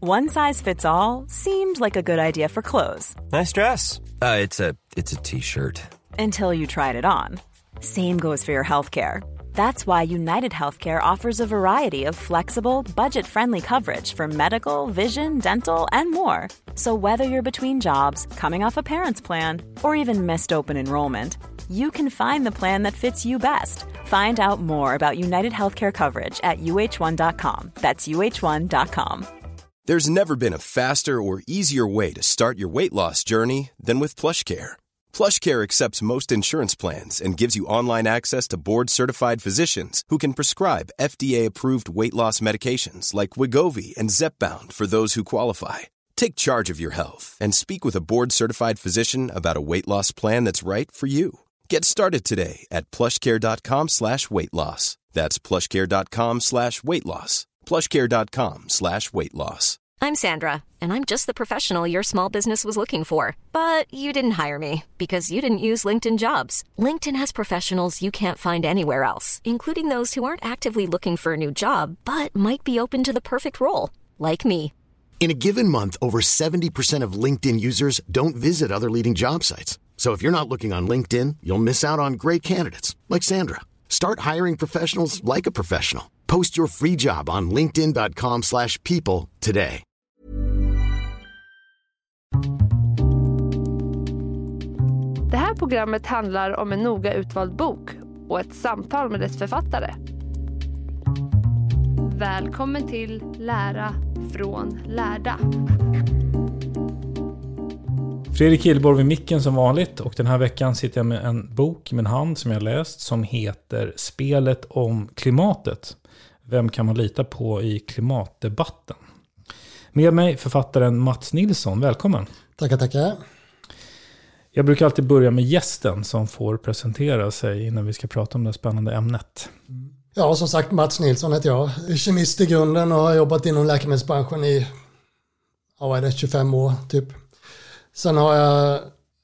One size fits all seemed like a good idea for clothes. Nice dress. It's a t-shirt. Until you tried it on. Same goes for your healthcare. That's why United Healthcare offers a variety of flexible, budget-friendly coverage for medical, vision, dental, and more. So whether you're between jobs, coming off a parent's plan, or even missed open enrollment, you can find the plan that fits you best. Find out more about United Healthcare coverage at uh1.com. That's uh1.com. There's never been a faster or easier way to start your weight loss journey than with PlushCare. PlushCare accepts most insurance plans and gives you online access to board-certified physicians who can prescribe FDA-approved weight loss medications like Wegovy and Zepbound for those who qualify. Take charge of your health and speak with a board-certified physician about a weight loss plan that's right for you. Get started today at plushcare.com/weightloss. That's plushcare.com/weightloss. plushcare.com/weightloss. I'm Sandra, and I'm just the professional your small business was looking for. But you didn't hire me because you didn't use LinkedIn Jobs. LinkedIn has professionals you can't find anywhere else, including those who aren't actively looking for a new job, but might be open to the perfect role, like me. In a given month, over 70% of LinkedIn users don't visit other leading job sites. So if you're not looking on LinkedIn, you'll miss out on great candidates, like Sandra. Start hiring professionals like a professional. Post your free job on linkedin.com/people today. Det här programmet handlar om en noga utvald bok och ett samtal med dess författare. Välkommen till Lära från lärda. Fredrik Hillborg vid micken som vanligt, och den här veckan sitter jag med en bok i min hand som jag läst som heter Spelet om klimatet. Vem kan man lita på i klimatdebatten? Med mig författaren Mats Nilsson, välkommen. Tackar. Jag brukar alltid börja med gästen som får presentera sig innan vi ska prata om det spännande ämnet. Ja, som sagt, Mats Nilsson heter jag. Kemist i grunden och har jobbat inom läkemedelsbranschen i 25 år typ. Sen har jag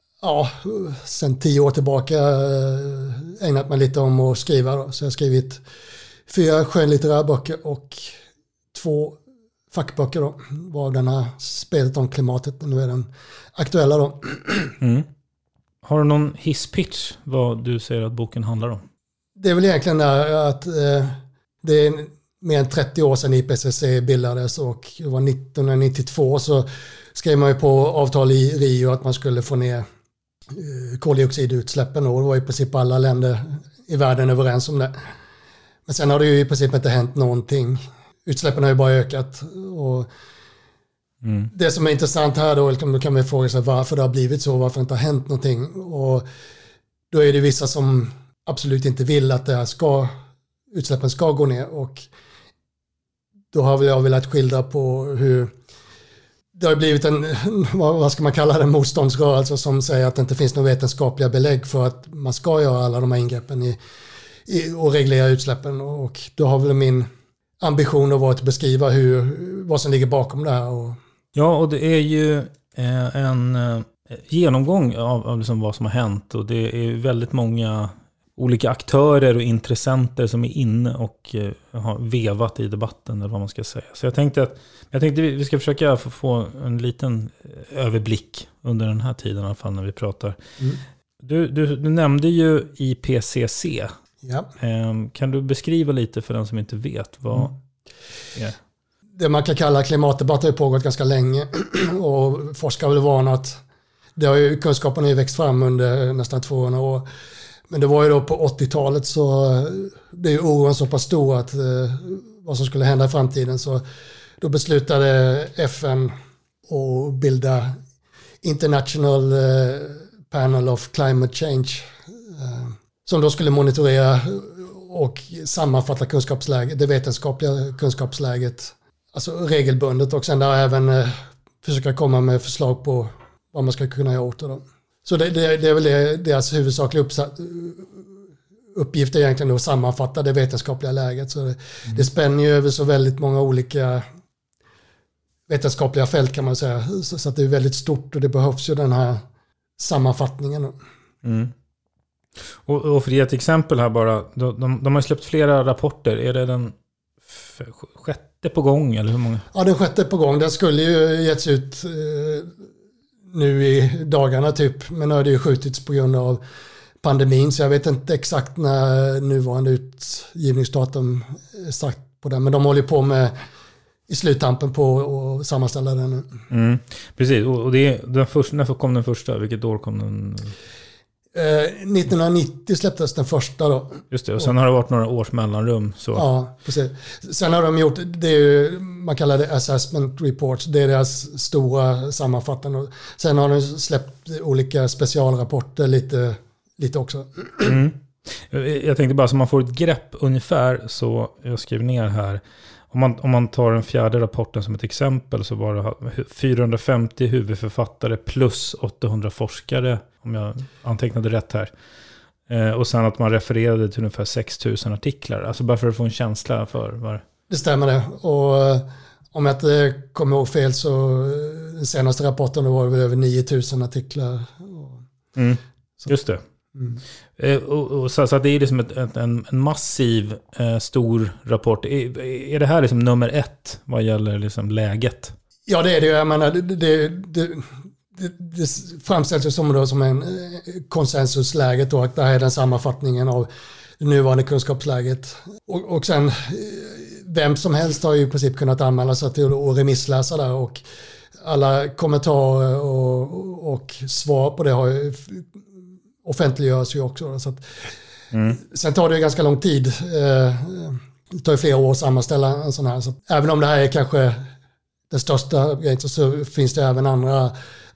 sen 10 år tillbaka ägnat mig lite om att skriva. Då. Så jag har skrivit 4 skönlitterära böcker och 2 fackböcker då, var den här Spelet om klimatet. Nu är den aktuella då. Mm. Har du någon hisspitch vad du säger att boken handlar om? Det är väl egentligen där att det är mer än 30 år sedan IPCC bildades, och det var 1992 så skrev man ju på avtal i Rio att man skulle få ner koldioxidutsläppen, och det var i princip alla länder i världen överens om det. Men sen har det ju i princip inte hänt någonting. Utsläppen har ju bara ökat, och det som är intressant här då kan man fråga sig varför det har blivit så, varför det inte har hänt någonting, och då är det vissa som absolut inte vill att det här utsläppen ska gå ner, och då har jag velat skildra på hur det har blivit en, vad ska man kalla det, motståndsrörelse som säger att det inte finns några vetenskapliga belägg för att man ska göra alla de här ingreppen och reglera utsläppen, och då har väl min ambition att vara att beskriva vad som ligger bakom det här. Ja, och det är ju en genomgång av liksom vad som har hänt, och det är väldigt många olika aktörer och intressenter som är inne och har vevat i debatten, eller vad man ska säga. Så jag tänkte vi ska försöka få en liten överblick under den här tiden i alla fall när vi pratar. Du nämnde ju IPCC. Ja. Kan du beskriva lite för den som inte vet vad är? Det man kan kalla klimatdebatt har ju pågått ganska länge, och forskare har väl varnat. Kunskapen har ju växt fram under nästan 200 år. Men det var ju då på 80-talet så det är ju oron så pass stor att vad som skulle hända i framtiden, så då beslutade FN att bilda International Panel of Climate Change som då skulle monitorera och sammanfatta det vetenskapliga kunskapsläget, alltså regelbundet, och sen där även försöka komma med förslag på vad man ska kunna göra åt det då. Så det är väl deras huvudsakliga uppgift är egentligen att sammanfatta det vetenskapliga läget. Så det spänner ju över så väldigt många olika vetenskapliga fält kan man säga. Så att det är väldigt stort, och det behövs ju den här sammanfattningen. Och för att ge ett exempel här bara, de har släppt flera rapporter. Är det den sjätte på gång, eller hur många? Ja, den sjätte på gång. Den skulle ju getts ut nu i dagarna typ, men nu har det ju skjutits på grund av pandemin, så jag vet inte exakt när nuvarande utgivningsdatum är sagt på den, men de håller på med i sluttampen på att sammanställa den nu. Precis, och det är den första, när kom den första? Vilket år kom den? 1990 släpptes den första då. Just det, och sen har det varit några års mellanrum. Så. Ja, precis. Sen har de gjort, det är ju, man kallar det assessment reports, det är deras stora sammanfattande. Sen har de släppt olika specialrapporter lite också. Jag tänkte bara så man får ett grepp ungefär, så jag skriver ner här. Om man tar den fjärde rapporten som ett exempel, så var det 450 huvudförfattare plus 800 forskare, om jag antecknade rätt här. Och sen att man refererade till ungefär 6000 artiklar. Alltså bara för att få en känsla för vad det stämmer det. Och om jag inte kommer ihåg fel, så den senaste rapporten var det över 9000 artiklar. Just det. Så att det är liksom en massiv stor rapport. Är det här liksom nummer 1 vad gäller liksom läget? Ja, det är det. Jag menar, det framställs som en konsensusläget då, att det här är den sammanfattningen av det nuvarande kunskapsläget. Och sen vem som helst har ju i princip kunnat anmäla sig till att remissläsa där, och alla kommentarer och svar på det har ju offentliggörs ju också. Så att, sen tar det ju ganska lång tid. Det tar ju flera år att sammanställa en sån här. Så även om det här är kanske den största grejen, så finns det även andra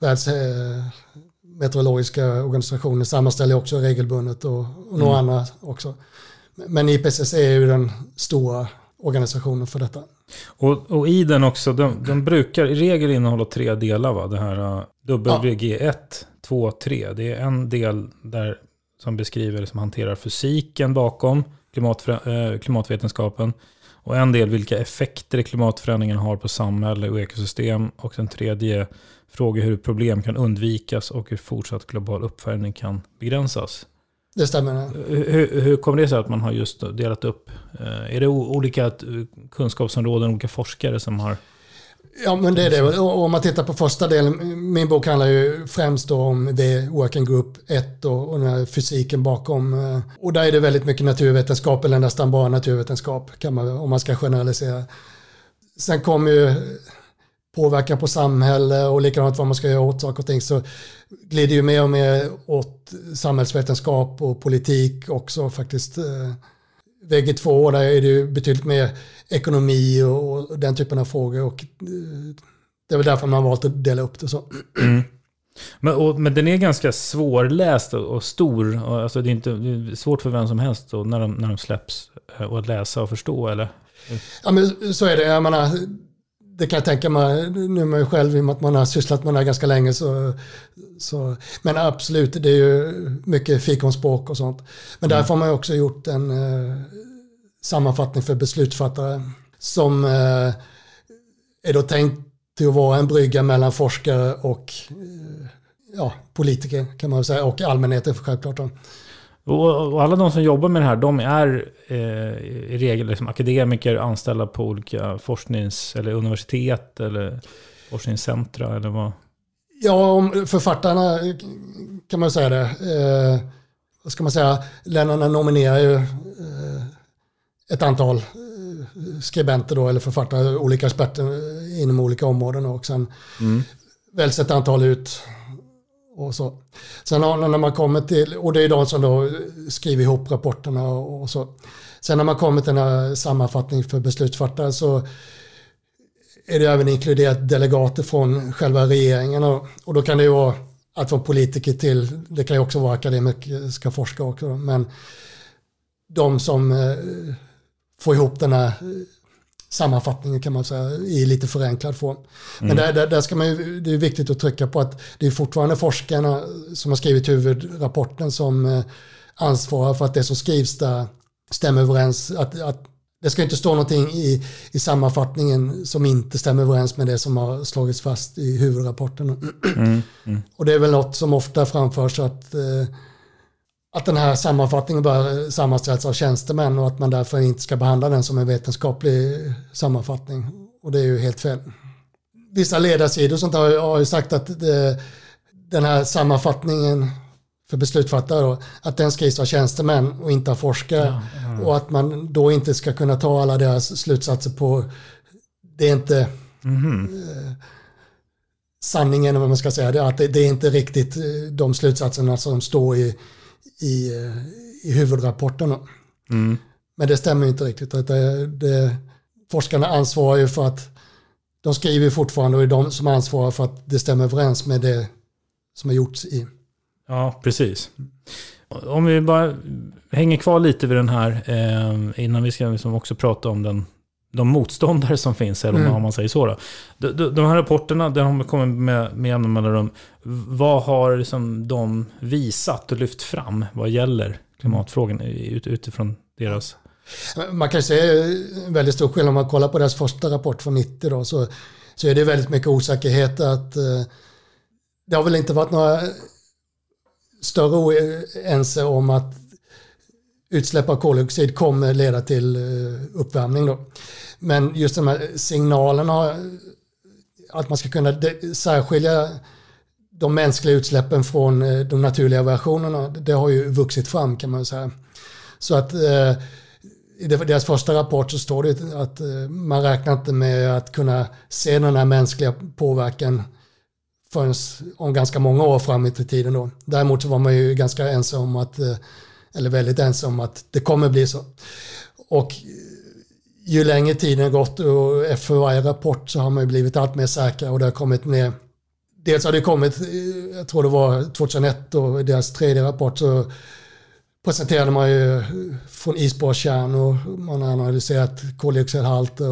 världsmeteorologiska organisationer sammanställer också regelbundet och några andra också. Men IPCC är ju den stora organisationen för detta. Och i den också, den brukar i regel innehålla 3 delar, va? Det här WG1, 2, 3. Det är en del där som beskriver, som hanterar fysiken bakom klimatvetenskapen. Och en del vilka effekter klimatförändringen har på samhälle och ekosystem. Och den tredje frågar hur problem kan undvikas och hur fortsatt global uppvärmning kan begränsas. Det stämmer. Hur kommer det sig att man har just delat upp? Är det olika kunskapsområden, olika forskare som har... Ja, men det är det. Och om man tittar på första delen, min bok handlar ju främst då om det Working Group 1 och den här fysiken bakom. Och där är det väldigt mycket naturvetenskap, eller nästan bara naturvetenskap, kan man, om man ska generalisera. Sen kommer ju påverkan på samhälle och likadant vad man ska göra åt saker och ting, så glider ju mer och mer åt samhällsvetenskap och politik också faktiskt. Väg 2, där är det ju betydligt mer ekonomi och den typen av frågor, och det är väl därför man har valt att dela upp det så. Men den är ganska svårläst och stor, och alltså det är svårt för vem som helst då, när de släpps, och att läsa och förstå, eller? Ja, men så är det. Jag menar, det kan jag tänka mig nu med själv, i och med att man har sysslat med det här ganska länge, så men absolut, det är ju mycket fikonspråk och sånt. Men därför har man också gjort en sammanfattning för beslutsfattare som är då tänkt till att vara en brygga mellan forskare och politiker, kan man säga, och allmänheten självklart. Och alla de som jobbar med det här, de är i regel liksom akademiker anställda på olika eller universitet eller forskningscentra, eller vad? Ja, författarna kan man säga det. Vad ska man säga? Länderna nominerar ju ett antal skribenter då, eller författare, olika experter inom olika områden, och sen väljs ett antal ut och så. Sen när man kommer till, och det är de som då skriver ihop rapporterna och så. Sen när man kommer till en sammanfattning för beslutsfattare, så är det även inkluderat delegater från själva regeringen, och då kan det ju vara allt från politiker till, det kan ju också vara akademiska forskare också, men de som får ihop den här sammanfattningen, kan man säga, i lite förenklad form. Men där ska man ju, det är viktigt att trycka på att det är fortfarande forskarna som har skrivit huvudrapporten som ansvarar för att det som skrivs där stämmer överens, att det ska inte stå någonting i sammanfattningen som inte stämmer överens med det som har slagits fast i huvudrapporten. Och det är väl något som ofta framförs, att att den här sammanfattningen bör sammanställas av tjänstemän och att man därför inte ska behandla den som en vetenskaplig sammanfattning. Och det är ju helt fel. Vissa ledarsidor sånt har ju sagt att den här sammanfattningen för beslutsfattare då, att den skrivs av tjänstemän och inte av forskare. Och att man då inte ska kunna ta alla deras slutsatser på, det är inte sanningen, vad man ska säga, att det är inte riktigt de slutsatserna som står i huvudrapporten. Men det stämmer inte riktigt. Forskarna ansvarar ju för att de skriver fortfarande och är de som ansvarar för att det stämmer överens med det som har gjorts i. Ja, precis. Om vi bara hänger kvar lite vid den här innan vi ska liksom också prata om de motståndare som finns, eller om man säger så då. De här rapporterna, där de kommer med jämna mellanrum, vad har liksom de visat och lyft fram vad gäller klimatfrågan utifrån deras... Man kan se en väldigt stor skillnad om man kollar på deras första rapport från 90 då, så är det väldigt mycket osäkerhet att det har väl inte varit några större oense om att utsläpp av koldioxid kommer leda till uppvärmning då. Men just de här signalerna att man ska kunna särskilja de mänskliga utsläppen från de naturliga variationerna, det har ju vuxit fram, kan man säga. Så att i deras första rapport så står det att man räknar inte med att kunna se den här mänskliga påverkan förrän om ganska många år fram i tiden då. Däremot så var man ju ganska ensam om att, eller väldigt ensam om att det kommer bli så. Och ju längre tiden gått och efter varje rapport så har man ju blivit allt mer säkra, och det har kommit ner. Dels har det kommit, jag tror det var 2001 och i deras tredje rapport så presenterade man ju från isborrskärnor, man har analyserat koldioxidhalter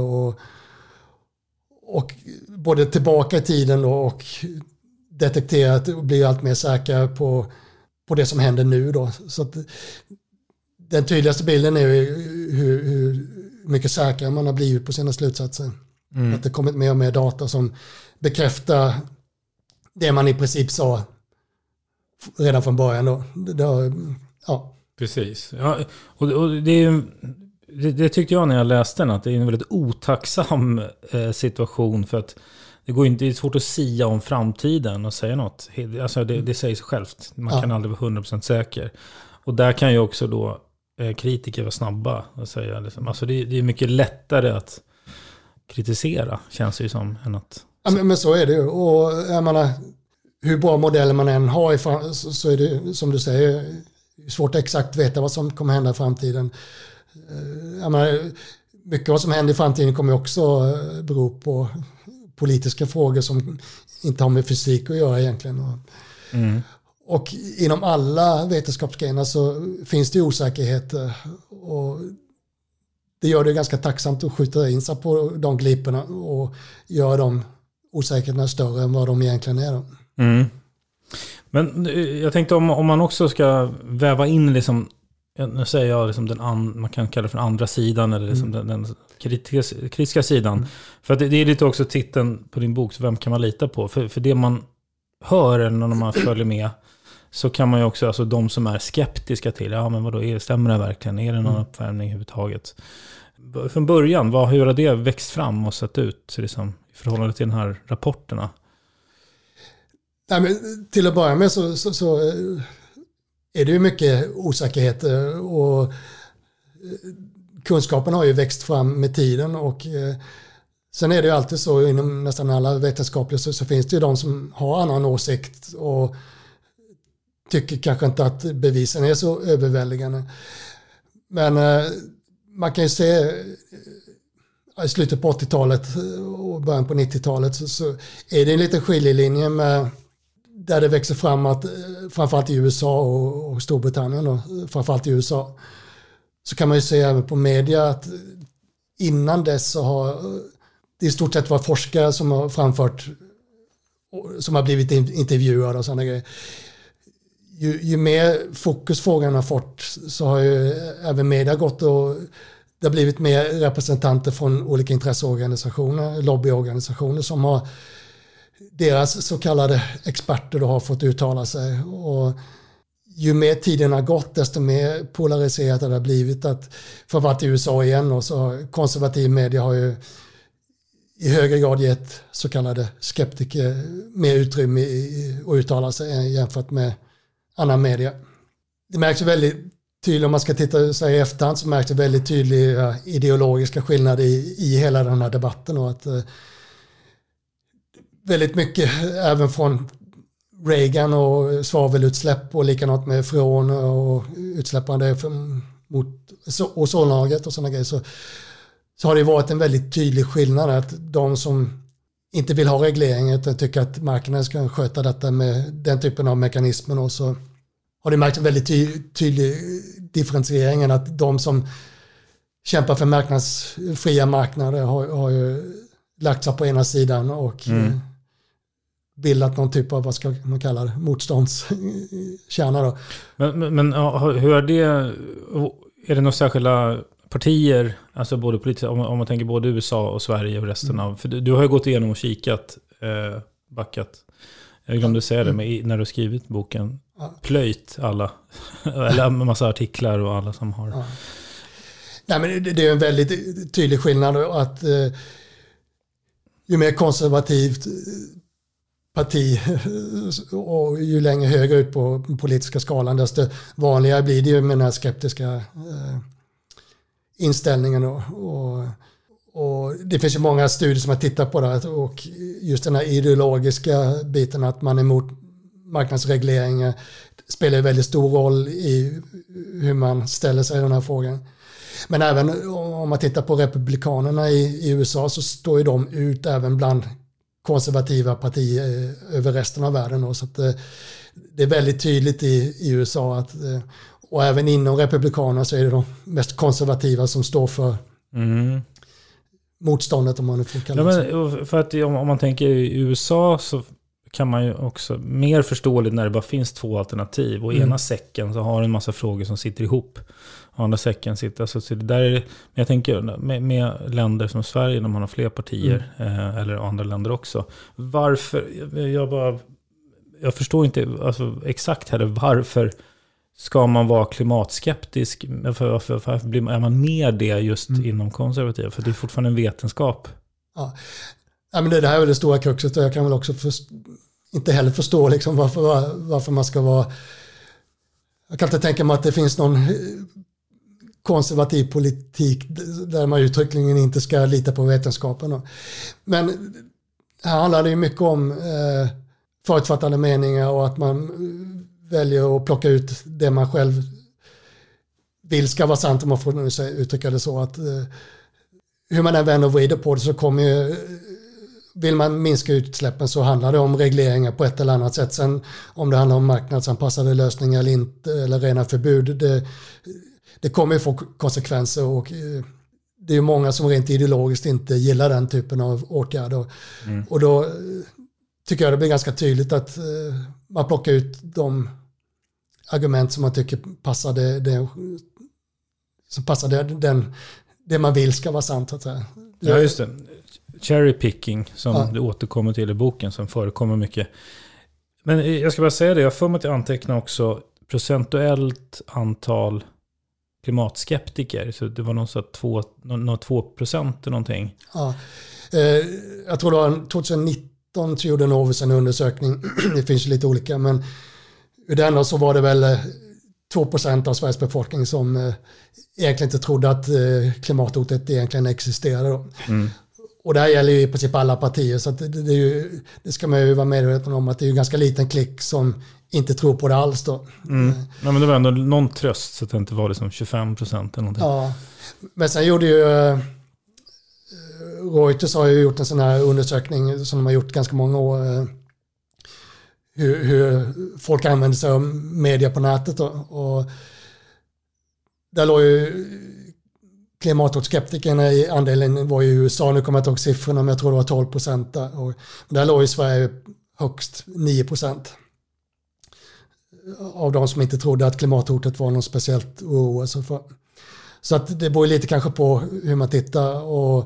och både tillbaka i tiden då och detekterat och blir allt mer säkra på det som händer nu då. Så att den tydligaste bilden är ju hur mycket säkrare man har blivit på sina slutsatser. Att det kommit mer och mer data som bekräftar det man i princip sa redan från början då. Ja. Precis. Ja, och det tyckte jag när jag läste den, att det är en väldigt otacksam situation, för att det är svårt att sia om framtiden och säga något. Alltså det säger sig självt. Man kan aldrig vara 100% säker. Och där kan ju också då kritiker vara snabba och säga liksom, alltså det är mycket lättare att kritisera, känns det ju som, än att... Ja, men så är det ju. Och jag menar, hur bra modeller man än har så är det, som du säger, svårt att exakt veta vad som kommer hända i framtiden. Jag menar, mycket vad som händer i framtiden kommer också bero på politiska frågor som inte har med fysik att göra egentligen. Och inom alla vetenskapsgrenar så finns det osäkerheter, och det gör det ganska tacksamt att skjuta in sig på de gliporna och göra de osäkerheterna större än vad de egentligen är. Men jag tänkte om man också ska väva in liksom, nu säger jag liksom man kan kalla det för den andra sidan, eller liksom den kritiska sidan. För att det är lite också titeln på din bok, så vem kan man lita på? För det man hör eller när man följer med, så kan man ju också, alltså de som är skeptiska till, ja men vadå, stämmer det verkligen? Är det någon uppvärmning överhuvudtaget? Från början, hur har det växt fram och sett ut liksom, i förhållande till de här rapporterna? Nej, men till att börja med så är det ju mycket osäkerheter, och kunskapen har ju växt fram med tiden, och sen är det ju alltid så inom nästan alla vetenskapliga så finns det ju de som har annan åsikt och tycker kanske inte att bevisen är så överväldigande. Men man kan ju se i slutet på 80-talet och början på 90-talet så är det en liten skiljelinje med där det växer fram att framförallt i USA och Storbritannien då, framförallt i USA, så kan man ju se även på media att innan dess så har det i stort sett varit forskare som har framfört, som har blivit intervjuade och sådana grejer. Ju mer fokus frågan har fått så har ju även media gått, och det har blivit mer representanter från olika intresseorganisationer, lobbyorganisationer, som har deras så kallade experter då har fått uttala sig. Och ju mer tiden har gått desto mer polariserat har det blivit. Att för att varit i USA igen och så konservativ media har ju i högre grad gett så kallade skeptiker mer utrymme att uttala sig jämfört med annan media. Det märks väldigt tydligt, om man ska titta sig i efterhand, så märks det väldigt tydliga ideologiska skillnader i hela den här debatten, och att väldigt mycket även från Reagan och svavelutsläpp och likadant med freon och utsläppande mot ozonlagret och sådana grejer, så har det varit en väldigt tydlig skillnad att de som inte vill ha regleringar utan tycker att marknaden ska sköta detta med den typen av mekanismer, och så har det märkt en väldigt tydlig differentiering, att de som kämpar för fria marknader har ju lagt sig på ena sidan och bildat någon typ av, vad ska man kalla det, motståndskärna då. Men hur är det, är det några särskilda partier, alltså både politiskt, om man tänker både USA och Sverige och resten av, för du har ju gått igenom och kikat, backat, jag glömde säga det, men när du skrivit boken, plöjt alla, eller en massa artiklar och alla som har... Ja. Nej, men det är en väldigt tydlig skillnad att ju mer konservativt parti och ju längre högre ut på den politiska skalan, desto vanligare blir det ju med den här skeptiska inställningen. Och det finns ju många studier som har tittat på det, och just den här ideologiska biten, att man är emot marknadsregleringar, spelar en väldigt stor roll i hur man ställer sig i den här frågan. Men även om man tittar på republikanerna i USA, så står ju de ut även bland konservativa partier över resten av världen. Så att det är väldigt tydligt i USA att, och även inom republikanerna så är det de mest konservativa som står för motståndet, om man nu får kalla det så. För att om man tänker i USA så kan man ju också mer förståeligt när det bara finns två alternativ, och ena säcken så har en massa frågor som sitter ihop, och andra säcken sitter, så det där är det, men jag tänker med länder som Sverige, när man har fler partier eller andra länder också, varför jag förstår inte alltså exakt heller, varför ska man vara klimatskeptisk, varför är man med det just inom konservativa, för det är fortfarande en vetenskap. Ja, men det här är det stora kruxet, och jag kan väl också inte heller förstå liksom varför man ska vara... Jag kan inte tänka mig att det finns någon konservativ politik där man uttryckligen inte ska lita på vetenskapen. Men här handlar det ju mycket om förutfattade meningar, och att man väljer att plocka ut det man själv vill ska vara sant, om man får uttrycka det så. Att hur man än vänder och vrider på det, så kommer ju... Vill man minska utsläppen så handlar det om regleringar på ett eller annat sätt. Sen om det handlar om marknadsanpassade lösningar eller inte, eller rena förbud, det kommer ju få konsekvenser, och det är många som rent ideologiskt inte gillar den typen av åtgärder. Och då tycker jag det blir ganska tydligt att man plockar ut de argument som man tycker passar det man vill ska vara sant, så att säga. Ja, just det. Cherry picking som du återkommer till i boken, som förekommer mycket. Men jag ska bara säga det, jag får mig att anteckna också procentuellt antal klimatskeptiker, så det var någon så 2% eller någonting. Ja, jag tror det var 2019 så gjorde Novus en undersökning, det finns ju lite olika, men ur den så var det väl 2% av Sveriges befolkning som egentligen inte trodde att klimathotet egentligen existerade. Och det här gäller ju i princip alla partier, så att det ska man ju vara medveten om, att det är ju ganska liten klick som inte tror på det alls då. Ja, men det var ändå någon tröst, så att det inte var liksom 25% eller någonting. Ja, men sen gjorde ju Reuters har ju gjort en sån här undersökning som de har gjort ganska många år, hur folk använder sig av media på nätet då. Och där låg ju klimatskeptikerna i andelen var i USA, nu kommer jag inte ihåg siffrorna, men jag tror det var 12% där. Och där låg i Sverige högst 9% av de som inte trodde att klimathotet var något speciellt oroa sig för. Så att det beror lite kanske på hur man tittar och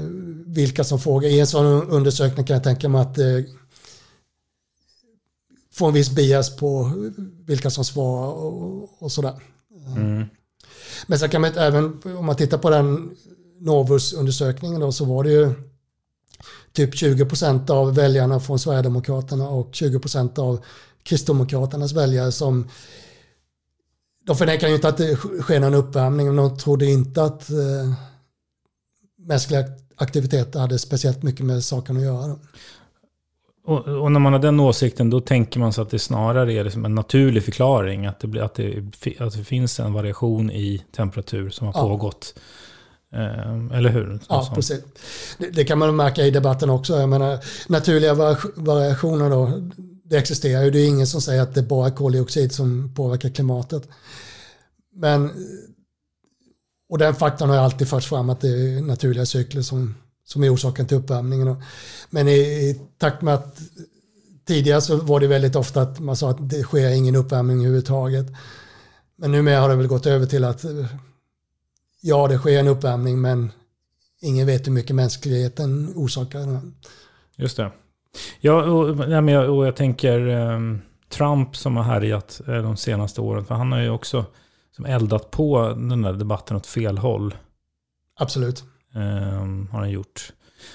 vilka som frågar. I en sån undersökning kan jag tänka mig att få en viss bias på vilka som svarar och sådär. Men så kan man även, om man tittar på den Novus-undersökningen då, så var det ju typ 20% av väljarna från Sverigedemokraterna och 20% av Kristdemokraternas väljare som de förnekar ju inte att det sker någon uppvärmning, men de trodde inte att mänskliga aktiviteter hade speciellt mycket med saken att göra. Och när man har den åsikten, då tänker man så att det snarare är liksom en naturlig förklaring att det finns en variation i temperatur som har pågått. Eller hur? Ja, precis. Det kan man märka i debatten också. Jag menar, naturliga variationer då, det existerar ju. Det är ingen som säger att det är bara koldioxid som påverkar klimatet. Men, och den faktorn har alltid förts fram att det är naturliga cykler som är orsaken till uppvärmningen. Men i takt med att tidigare så var det väldigt ofta att man sa att det sker ingen uppvärmning överhuvudtaget. Men numera har det väl gått över till att ja, det sker en uppvärmning, men ingen vet hur mycket mänskligheten orsakar. Just det. Ja, och jag tänker Trump som har härjat de senaste åren, för han har ju också som eldat på den där debatten åt fel håll. Absolut. Har han gjort.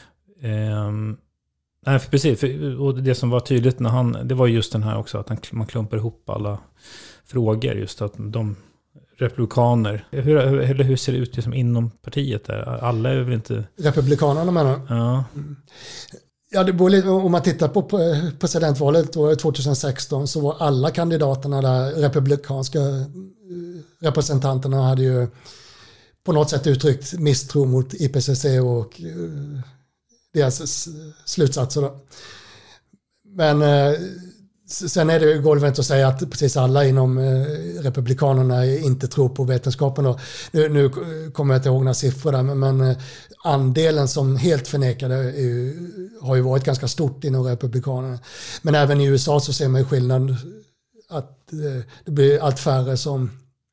Nej, precis. Och det som var tydligt när det var just den här också, att man klumpar ihop alla frågor, just att de republikaner, hur ser det ut liksom inom partiet där? Alla är väl inte... Republikanerna menar. Ja. Ja, det borde, om man tittar på presidentvalet 2016 så var alla kandidaterna där, republikanska representanterna hade ju på något sätt uttryckt misstro mot IPCC och deras slutsatser då. Men sen är det golvet att säga att precis alla inom republikanerna inte tror på vetenskapen. Och nu kommer jag inte ihåg några siffror där, men andelen som helt förnekade har ju varit ganska stort inom republikanerna. Men även i USA så ser man ju skillnad att det blir allt färre som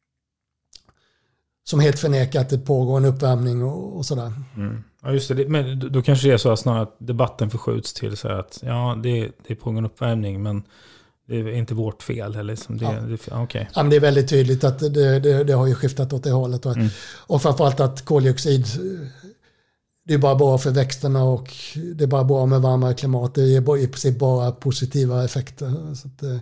helt förnekar att det pågår en uppvärmning och sådär. Mm. Ja, just det. Men då kanske det är så att snarare att debatten förskjuts till så att ja, det pågår en uppvärmning, men det är inte vårt fel. Eller liksom okay. Ja, men det är väldigt tydligt att det har ju skiftat åt det hållet. Och framförallt att koldioxid, det är bara bra för växterna och det är bara bra med varmare klimat. Det är i princip bara positiva effekter. Så att,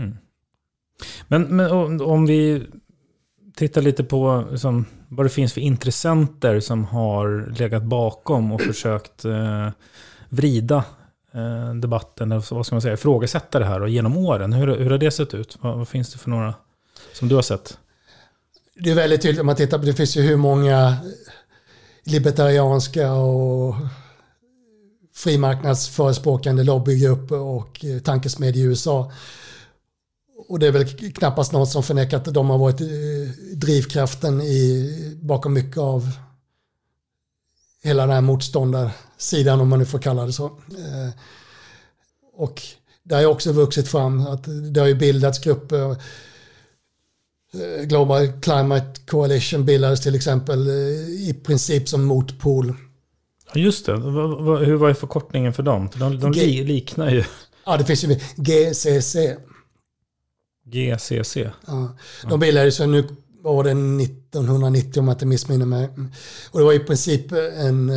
Men om vi tittar lite på liksom, vad det finns för intressenter som har legat bakom och försökt vrida debatten, vad ska man säga, ifrågasätta det här och genom åren. Hur har det sett ut? Vad finns det för några som du har sett? Det är väldigt tydligt om man tittar på, det finns ju hur många libertarianska och frimarknadsförespråkande lobbygrupper och tankesmedjor i USA. Och det är väl knappast något som förnekar att de har varit drivkraften bakom mycket av hela den här motståndarsidan, om man nu får kalla det så. Och det har ju också vuxit fram att det har ju bildats grupper. Global Climate Coalition bildades till exempel i princip som motpol. Ja, just det. Hur var förkortningen för dem? För de liknar ju. Ja, det finns ju GCC. GCC. Ja, de bildades nu var det 1990 om jag inte missminner mig. Och det var i princip en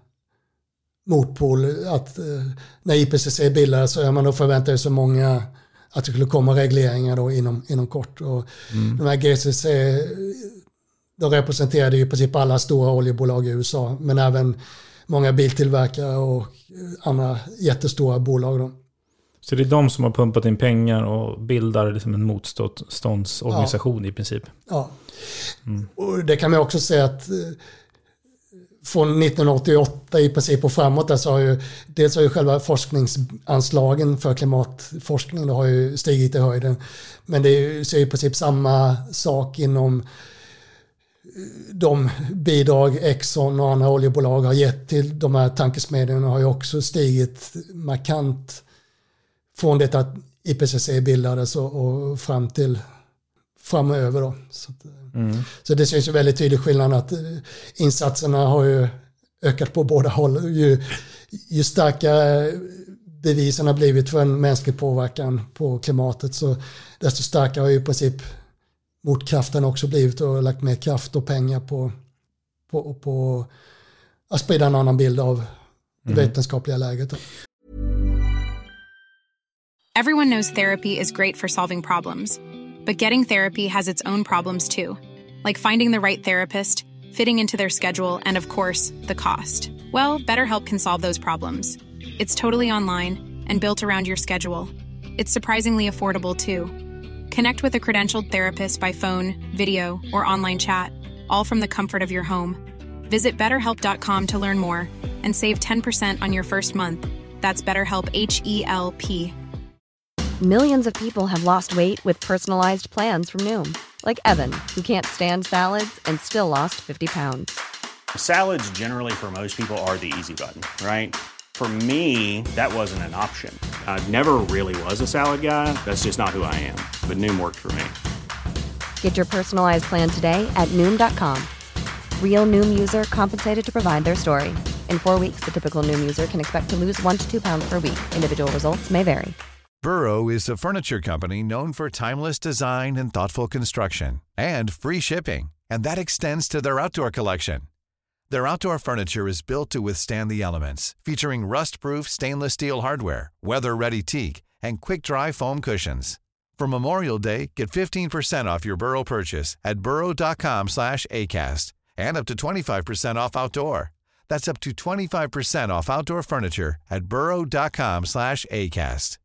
motpol att när IPCC bildades så man då förväntade sig så många att det skulle komma regleringar då inom kort. Och de här GCC de representerade ju i princip alla stora oljebolag i USA, men även många biltillverkare och andra jättestora bolag då. Så det är de som har pumpat in pengar och bildar liksom en motståndsorganisation i princip. Ja, och det kan man också säga att från 1988 i princip och framåt där så har ju dels har ju själva forskningsanslagen för klimatforskning det har ju stigit i höjden. Men det är ju i princip samma sak inom de bidrag Exxon och andra oljebolag har gett till de här tankesmedjorna har ju också stigit markant från det att IPCC bildades och fram till framöver då. Så det syns ju väldigt tydlig skillnad att insatserna har ju ökat på båda håll. Ju starkare bevisen har blivit för en mänsklig påverkan på klimatet, så desto starkare har ju i princip motkraften också blivit och lagt mer kraft och pengar på att sprida en annan bild av det vetenskapliga läget. Everyone knows therapy is great for solving problems, but getting therapy has its own problems too, like finding the right therapist, fitting into their schedule, and of course, the cost. Well, BetterHelp can solve those problems. It's totally online and built around your schedule. It's surprisingly affordable too. Connect with a credentialed therapist by phone, video, or online chat, all from the comfort of your home. Visit BetterHelp.com to learn more and save 10% on your first month. That's BetterHelp, H-E-L-P. Millions of people have lost weight with personalized plans from Noom. Like Evan, who can't stand salads and still lost 50 pounds. Salads generally for most people are the easy button, right? For me, that wasn't an option. I never really was a salad guy. That's just not who I am. But Noom worked for me. Get your personalized plan today at Noom.com. Real Noom user compensated to provide their story. In 4 weeks, the typical Noom user can expect to lose 1 to 2 pounds per week. Individual results may vary. Burrow is a furniture company known for timeless design and thoughtful construction, and free shipping, and that extends to their outdoor collection. Their outdoor furniture is built to withstand the elements, featuring rust-proof stainless steel hardware, weather-ready teak, and quick-dry foam cushions. For Memorial Day, get 15% off your Burrow purchase at burrow.com/acast, and up to 25% off outdoor. That's up to 25% off outdoor furniture at burrow.com/acast.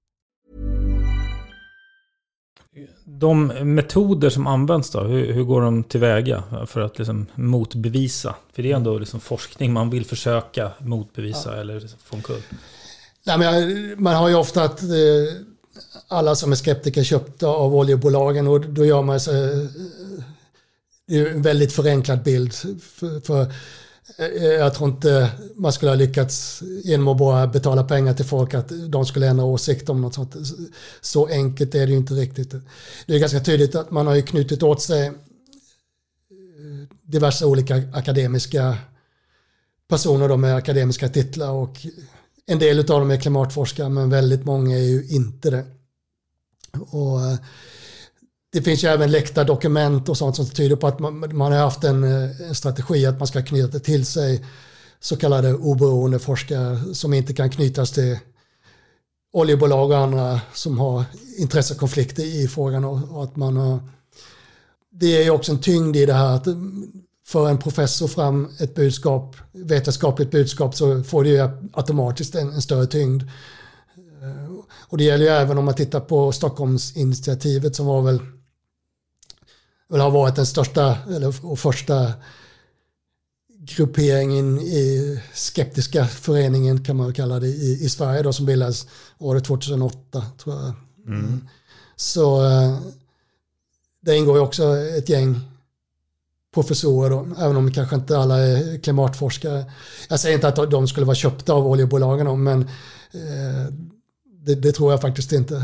De metoder som används då, hur går de tillväga för att liksom motbevisa? För det är ändå liksom forskning man vill försöka motbevisa eller få omkull. Nej, men man har ju ofta att alla som är skeptiker köpta av oljebolagen, och då gör man det är en väldigt förenklad bild. För jag tror inte man skulle ha lyckats genom att bara betala pengar till folk att de skulle ändra åsikt om något sånt. Så enkelt är det ju inte riktigt. Det är ganska tydligt att man har ju knutit åt sig diverse olika akademiska personer då med akademiska titlar, och en del av dem är klimatforskare, men väldigt många är ju inte det. Och det finns ju även läckta dokument och sånt som tyder på att man har haft en strategi att man ska knyta till sig så kallade oberoende forskare som inte kan knytas till oljebolag och andra som har intressekonflikter i frågan. Och att man har, det är ju också en tyngd i det här att för en professor fram ett budskap, vetenskapligt budskap, så får det ju automatiskt en större tyngd. Och det gäller ju även om man tittar på Stockholmsinitiativet som var väl har varit den största och första grupperingen i skeptiska föreningen, kan man väl kalla det, i Sverige då, som bildades året 2008 tror jag. Så det ingår ju också ett gäng professorer då, även om kanske inte alla är klimatforskare. Jag säger inte att de skulle vara köpta av oljebolagen då, men det tror jag faktiskt inte.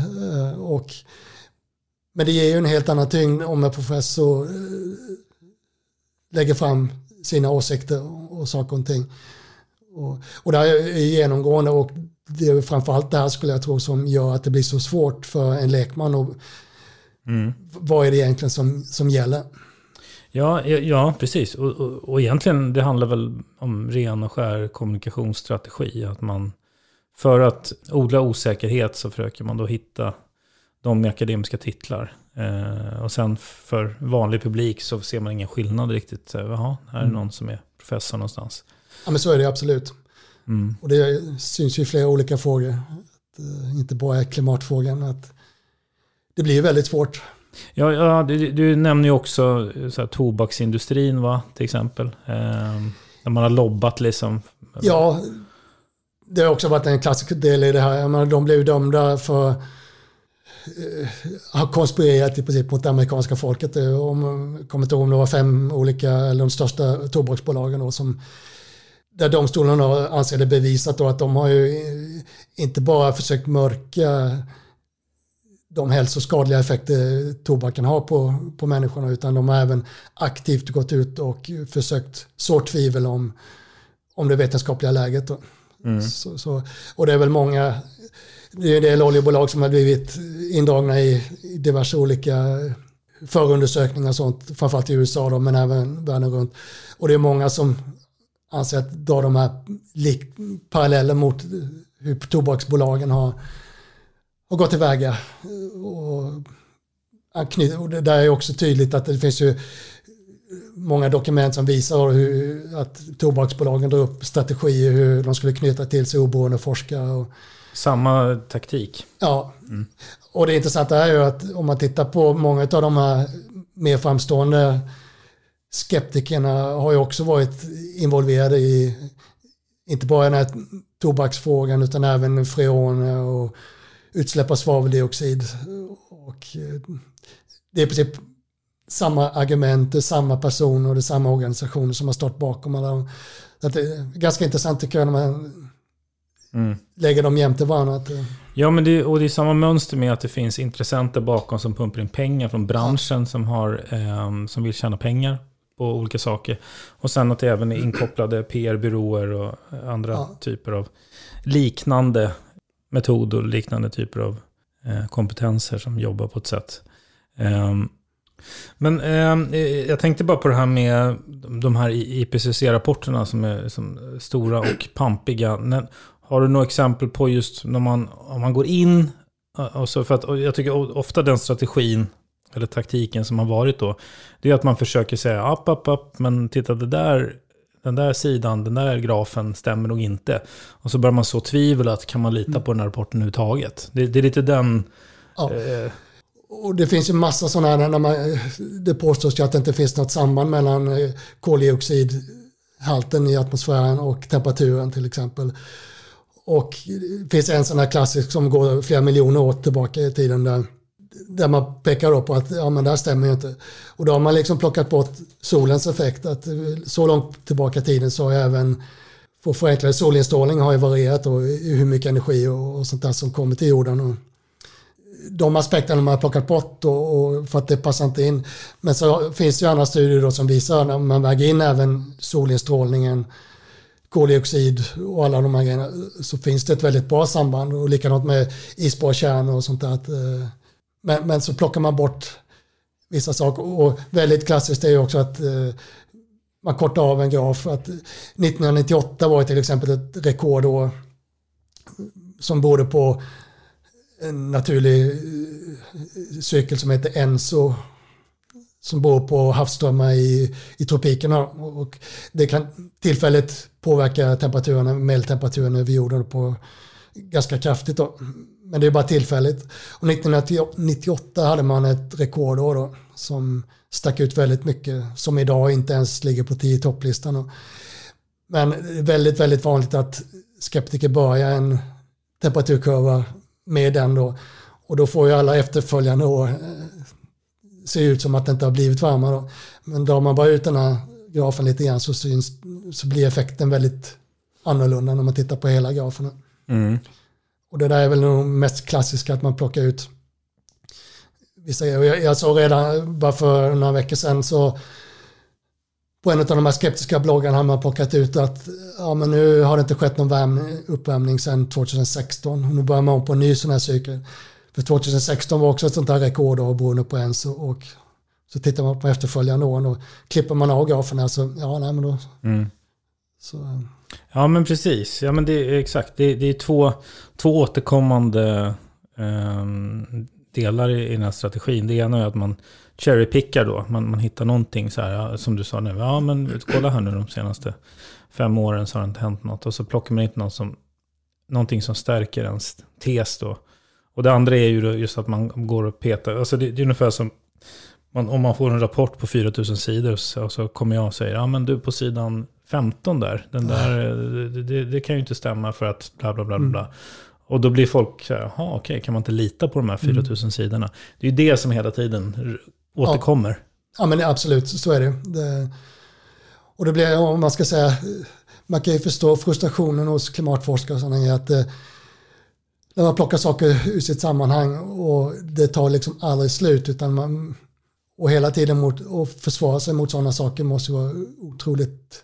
Men det ger ju en helt annan tyngd om en professor lägger fram sina åsikter och saker och ting. Och det är genomgående, och det är framförallt det här skulle jag tro som gör att det blir så svårt för en lekman. Och vad är det egentligen som gäller? Ja, precis. Och egentligen det handlar väl om ren och skär kommunikationsstrategi. Att man, för att odla osäkerhet så försöker man då hitta de med akademiska titlar. Och sen för vanlig publik så ser man ingen skillnad riktigt. Jaha, här är någon som är professor någonstans. Ja, men så är det absolut. Och det syns ju i flera olika frågor. Att, inte bara är klimatfrågan. Att det blir väldigt svårt. Ja, du nämner ju också så här, tobaksindustrin, va, till exempel. När man har lobbat liksom. Ja, det har också varit en klassisk del i det här. Jag menar, de blev dömda för har konspirerat i princip mot det amerikanska folket. Kommer inte ihåg om det var 5 olika, eller de största tobaksbolagen då, som där domstolen anser det bevisat då att de har ju inte bara försökt mörka de hälsoskadliga effekter tobaken har på människorna, utan de har även aktivt gått ut och försökt så tvivel om det vetenskapliga läget då. Och det är väl många Det är en del oljebolag som har blivit indragna i diverse olika förundersökningar och sånt, framförallt i USA då, men även världen runt. Och det är många som anser att dra de här paralleller mot hur tobaksbolagen har gått tillväga. Och det där är också tydligt att det finns ju många dokument som visar att tobaksbolagen drar upp strategier hur de skulle knyta till sig oberoende forskare. Samma taktik. Ja, och det intressanta är ju att om man tittar på många av de här mer framstående skeptikerna har ju också varit involverade i inte bara den här tobaksfrågan utan även freoner och utsläpp av svaveldioxid. Och det är i princip samma argument, samma personer och det är samma organisationer som har stått bakom alla. Så det är ganska intressant tycker jag när man lägger dem jämte varandra. Ja, men det är samma mönster med att det finns intressenter bakom som pumpar in pengar från branschen som vill tjäna pengar på olika saker. Och sen att det även är inkopplade PR-byråer och andra typer av liknande metoder och liknande typer av kompetenser som jobbar på ett sätt. Men jag tänkte bara på det här med de här IPCC-rapporterna som är som stora och pampiga. Har du några exempel på just om man går in och så, för att jag tycker ofta den strategin eller taktiken som har varit då, det är att man försöker säga upp, men titta den där sidan, den där grafen stämmer nog inte. Och så börjar man så tvivel att kan man lita på den här rapporten överhuvudtaget. Det är lite den... Ja. Och det finns ju massa sådana här, det påstås ju att det inte finns något samband mellan koldioxidhalten i atmosfären och temperaturen till exempel. Och det finns en sån här klassisk som går flera miljoner år tillbaka i tiden där man pekar upp på att men det här stämmer ju inte. Och då har man liksom plockat bort solens effekt. Att så långt tillbaka i tiden så har även för förenklad solinstrålning har ju varierat och hur mycket energi och sånt där som kommer till jorden. Och de aspekterna man har plockat bort och för att det passar inte in. Men så finns det ju andra studier då som visar när man väger in även solinstrålningen, koldioxid och alla de här grejerna så finns det ett väldigt bra samband och likadant med isborrkärnor och sånt där. Men så plockar man bort vissa saker och väldigt klassiskt är ju också att man kortar av en graf. Att 1998 var till exempel ett rekordår som berodde på en naturlig cykel som heter ENSO som beror på havsströmmar i tropikerna och det kan tillfälligt påverka medeltemperaturen över jorden på ganska kraftigt då. Men det är bara tillfälligt. Och 1998 hade man ett rekordår då, som stack ut väldigt mycket som idag inte ens ligger på 10 topplistan. Men det är väldigt, väldigt vanligt att skeptiker börjar en temperaturkurva med den då. Och då får ju alla efterföljande år se ut som att det inte har blivit varmare då. Men drar man bara ut den här grafen lite grann så blir effekten väldigt annorlunda när man tittar på hela grafen. Mm. Och det där är väl nog mest klassiska att man plockar ut vissa. Jag såg redan bara för några veckor sedan så på en av de här skeptiska bloggarna har man plockat ut att men nu har det inte skett någon uppvärmning sedan 2016 och nu börjar man på en ny sån här cykel. För 2016 var också ett sånt här rekordår beroende på ens och så tittar man på efterföljande åren och klipper man av graferna så men då så. Ja men precis, ja men det är exakt, det är två återkommande delar i den här strategin. Det ena är att man cherrypickar då, man hittar någonting så här, som du sa nu, men kolla här nu de senaste 5 åren så har det inte hänt något och så plockar man inte någonting som stärker ens tes då. Och det andra är ju då just att man går och petar, alltså det är ungefär som om man får en rapport på 4000 sidor och så kommer jag och säger, men du på sidan 15 där, den där, det kan ju inte stämma för att bla bla bla bla. Och då blir folk så här, okej, kan man inte lita på de här 4000 sidorna? Det är ju det som hela tiden återkommer. Ja men absolut, så är det. Och det blir, om man ska säga, man kan ju förstå frustrationen hos klimatforskare och sådana att när man plockar saker ur sitt sammanhang och det tar liksom aldrig slut utan man, och hela tiden och försvara sig mot sådana saker måste vara otroligt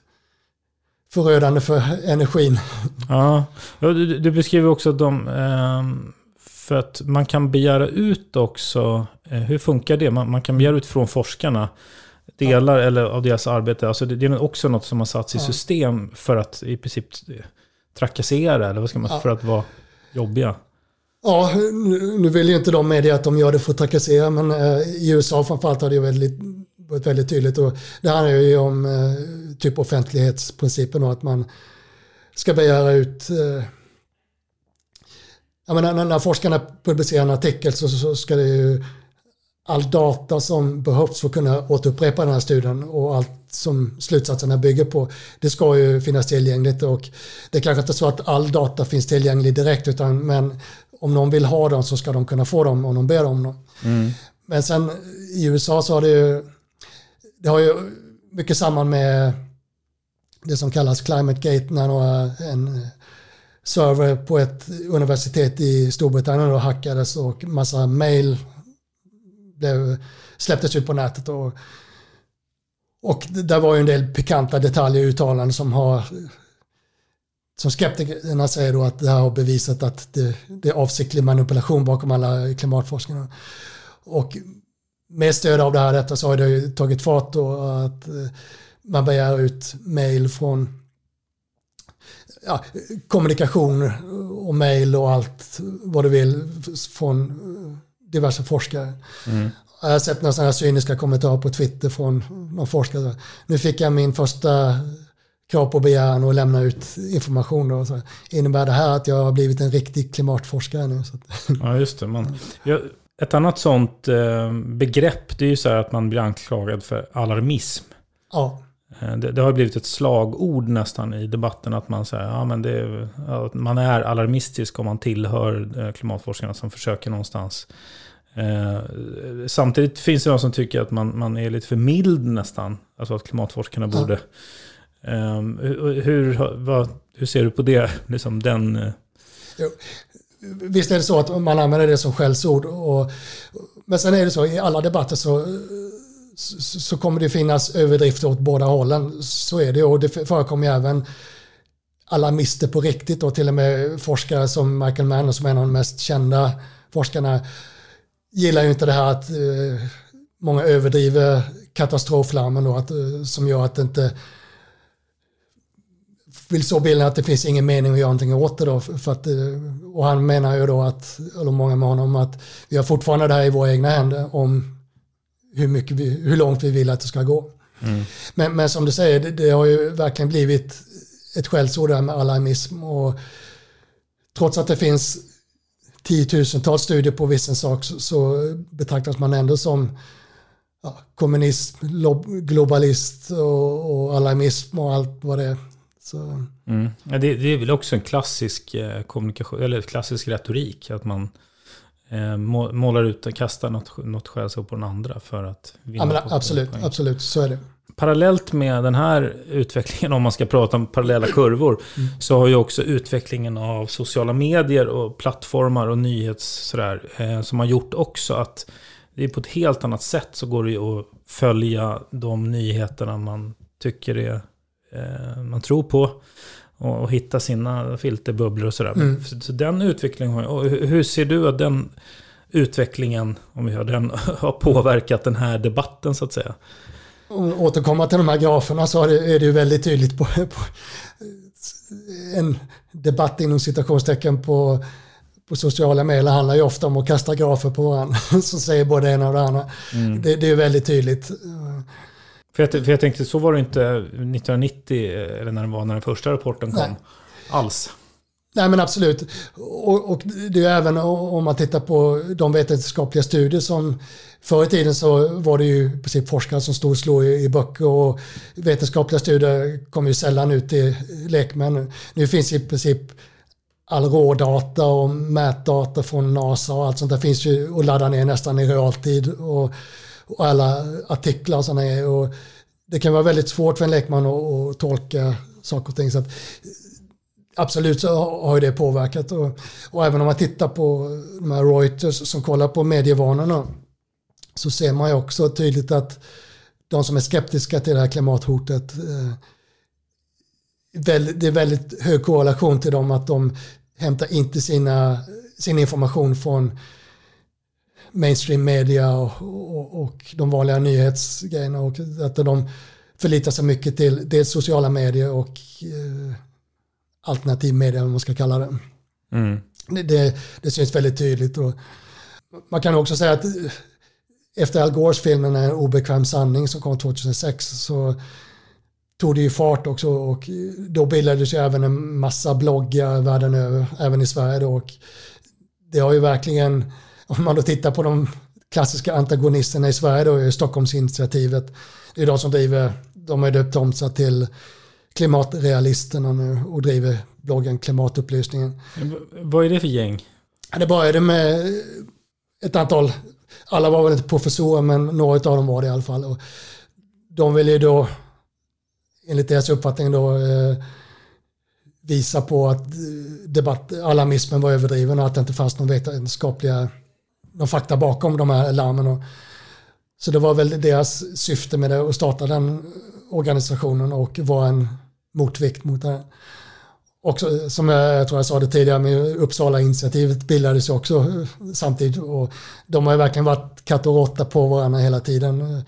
förödande för energin. Ja, du beskriver också att För att man kan begära ut också, hur funkar det? Man kan begära ut från forskarna delar eller av deras arbete. Alltså det är också något som har satts i system för att i princip trakassera, eller vad ska man för att vara jobbiga. Ja, nu vill ju inte de media att de gör det för att trakassera, men i USA framförallt har det varit väldigt tydligt. Och det handlar ju om typ offentlighetsprincipen och att man ska begära ut... när forskarna publicerar en artikel så ska det ju all data som behövs för att kunna återupprepa den här studien och allt som slutsatserna bygger på, det ska ju finnas tillgängligt. Och det är kanske inte så att all data finns tillgänglig direkt, men om någon vill ha dem så ska de kunna få dem om de ber om dem. Men sen i USA så har det har ju mycket samman med det som kallas Climate Gate, när en server på ett universitet i Storbritannien då hackades och massa mail släpptes ut på nätet. Och där var ju en del pikanta detaljer i uttalanden som skeptikerna säger då att det här har bevisat att det är avsiktlig manipulation bakom alla klimatforskarna. Och med stöd av detta så har det ju tagit fart då att man begär ut mail från kommunikation och mail och allt vad du vill från diverse forskare. Jag har sett några sådana här cyniska kommentarer på Twitter från någon forskare. Nu fick jag min första krav på begäran och lämna ut information. Då. Så innebär det här att jag har blivit en riktig klimatforskare nu? Så ja, just det. Ett annat sånt begrepp, det är ju så här att man blir anklagad för alarmism. Ja. Det har blivit ett slagord nästan i debatten att man säger man är alarmistisk om man tillhör klimatforskarna som försöker någonstans. Samtidigt finns det någon som tycker att man är lite för mild nästan, alltså att klimatforskarna borde. Hur ser du på det? Liksom den... Jo. Visst är det så att man använder det som skällsord, men sen är det så i alla debatter så kommer det finnas överdrifter åt båda hållen. Så är det, och det förekommer även alarmister på riktigt, och till och med forskare som Michael Mann, som är en av de mest kända forskarna, gillar ju inte det här att många överdriver katastroflarmen då, som gör att det inte vill så bilden att det finns ingen mening att göra någonting åt det då, och han menar ju då eller många med honom, att vi har fortfarande det här i våra egna händer om hur långt vi vill att det ska gå. Men som du säger, det har ju verkligen blivit ett skällsord där med alarmism, och trots att det finns 10 000-tals studier på viss sak så betraktas man ändå som kommunism, globalist och alarmism och allt vad det är. Så. Ja, det är väl också en klassisk kommunikation, eller klassisk retorik, att man målar ut och kastar något skällsord på den andra för att vinna. Ja, absolut, så är det. Parallellt med den här utvecklingen, om man ska prata om parallella kurvor, så har ju också utvecklingen av sociala medier och plattformar och som har gjort också att det är på ett helt annat sätt så går det ju att följa de nyheterna man tycker man tror på och hitta sina filterbubblor och sådär. Så den utvecklingen hur ser du att den utvecklingen, om vi har den, har påverkat den här debatten så att säga? Återkomma till de här graferna, så är det ju väldigt tydligt på en debatt inom citationstecken på sociala medier handlar ju ofta om att kasta grafer på varandra som säger både en och det andra. Det är väldigt tydligt. För jag tänkte, så var det inte 1990 eller när den första rapporten kom. Nej. Alls. Nej, men absolut. Och det är även om man tittar på de vetenskapliga studier som förr i tiden, så var det ju i princip forskare som stod och slog i böcker, och vetenskapliga studier kom ju sällan ut till lekmän. Nu finns i princip all rådata och mätdata från NASA och allt sånt där finns ju att ladda ner nästan i realtid, och alla artiklar och sådana är, och det kan vara väldigt svårt för en lekman att tolka saker och ting, så att absolut så har ju det påverkat, och även om man tittar på de här Reuters som kollar på medievanorna, så ser man ju också tydligt att de som är skeptiska till det här klimathotet, det är väldigt hög korrelation till dem, att de hämtar inte sina sin information från mainstream media och de vanliga nyhetsgrejerna, och att de förlitar sig mycket till dels sociala medier och alternativ media, om man ska kalla det. Det syns väldigt tydligt. Och man kan också säga att efter Al Gores filmen En obekväm sanning som kom 2006 så tog det ju fart också, och då bildades ju även en massa bloggar världen över, även i Sverige då, och det har ju verkligen, om man då tittar på de klassiska antagonisterna i Sverige då, är Stockholmsinitiativet, det är de som driver, de har döpt om sig till klimatrealisterna nu och driver bloggen Klimatupplysningen. Vad är det för gäng? Det började med ett antal, alla var väl inte professorer, men några av dem var det i alla fall, och de ville ju då enligt deras uppfattning då visa på att alarmismen var överdriven och att det inte fanns någon vetenskapliga fakta bakom de här larmen. Så det var väl deras syfte med det, att starta den organisationen och vara en motvikt mot det. Och som jag tror jag sa det tidigare, med Uppsala-initiativet bildades också samtidigt, och de har ju verkligen varit katt och råtta på varandra hela tiden.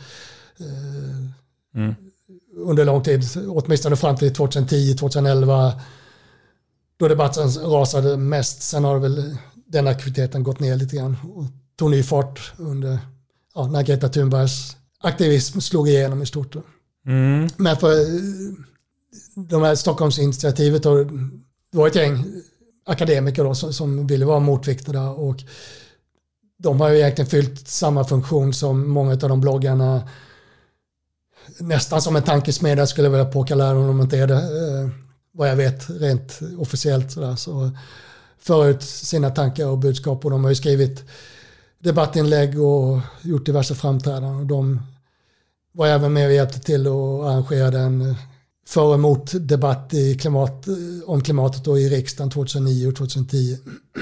Under lång tid, åtminstone fram till 2010-2011 då debatten rasade mest. Sen har väl den aktiviteten gått ner lite grann och tog ny fart under när Greta Thunbergs aktivism slog igenom i stort. Men för de här Stockholmsinitiativet då, det var ett gäng akademiker då, som ville vara motvikter där, och de har ju egentligen fyllt samma funktion som många av de bloggarna, nästan som en tankesmedja skulle jag vilja påkalla om de inte är det, vad jag vet rent officiellt sådär. Så för ut sina tankar och budskap, och de har ju skrivit debattinlägg och gjort diverse framträdanden, och de var även med och hjälpte till och arrangerade en för- och emot-debatt om klimatet då i riksdagen 2009 och 2010.